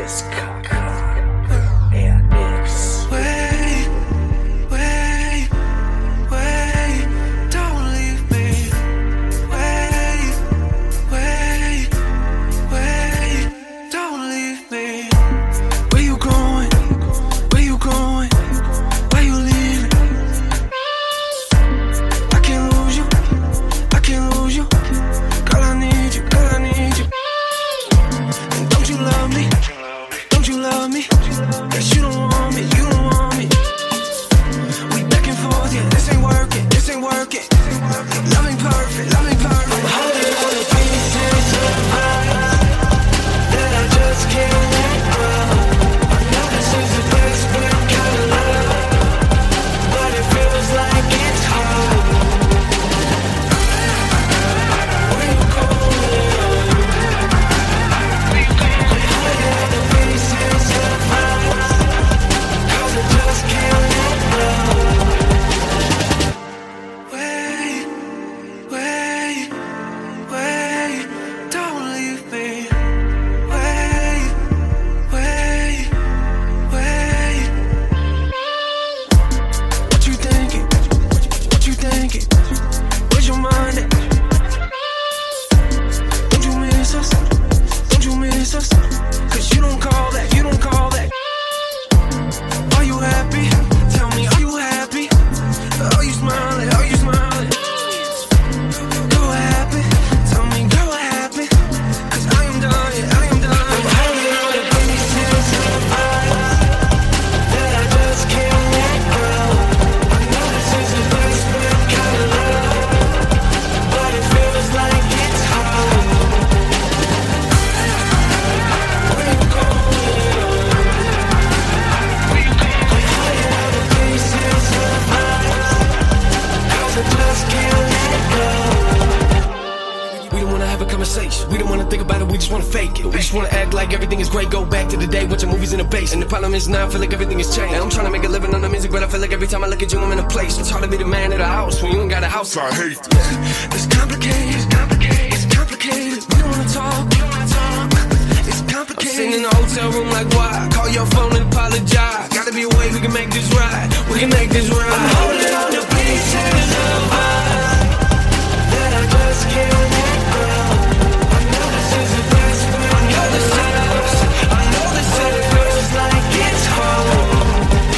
is Kaka and Nix. Wait, wait, wait, don't leave me. Wait, wait, wait, don't leave me. Where you going? Where you going? Why you leaving? I can't lose you. I can't lose you. Girl, I need you. Girl, I need you. And don't you love me? Don't you love me? Guess you don't want me. You don't want me. We back and forth, yeah. This ain't working. This ain't working. Love ain't perfect. Love ain't perfect. I'm holding on to pieces of mine that I just can't let go. I know this is a desperate kind of love, but it feels like it's hard. Where you going? Where you going? I'm holding on to pieces of mine, 'cause I just can't let go. Wait, wait, wait, don't leave me. Wait, wait, wait. What you thinking? What you thinking? Where's your mind at? Don't you miss us? Don't you miss us? 'Cause you don't call that, you don't call that. Are you happy? Tell me, are you happy? Are you smiling? Are you smiling? Go happy. Tell me, go happy. 'Cause I am done, yeah, I am done. I'm holding on to pieces of mine that I just can't let go. I know this is a desperate kind of love, but it feels like it's hard. Where you going? Where you going? I'm holding on to pieces of mine, 'cause I just can't let go. We don't wanna have a conversation. We don't wanna think about it. We just wanna fake it. We just wanna act like everything is great. Go back to the day watching movies in the base. And the problem is now I feel like everything has changed. And I'm trying to make a living on the music, but I feel like every time I look at you, I'm in a place. It's hard to be the man of the house when you ain't got a house. I hate this. It's complicated, it's complicated, it's complicated. We don't wanna talk, we don't wanna talk. It's complicated. Sitting in the hotel room like why? Call your phone and apologize. Gotta be a way we can make this right. We can make this right. I'm holding on to pieces of us that I just can't let go. I know this is a desperate. I know this is. I know this is. It feels like it's hard.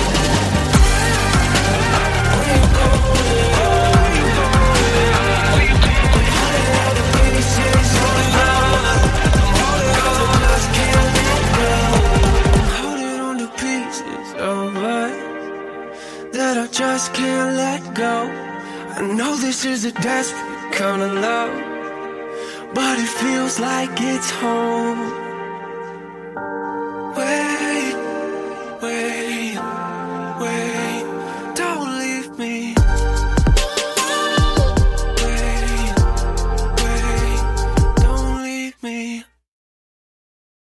Where you going? Where you going? Where you going? I'm holding on to pieces of us. I'm holding on. 'Cause I just can't let go. I'm holding on to pieces of us that I just can't let go. I know this is a desperate kind of love, but it feels like it's home.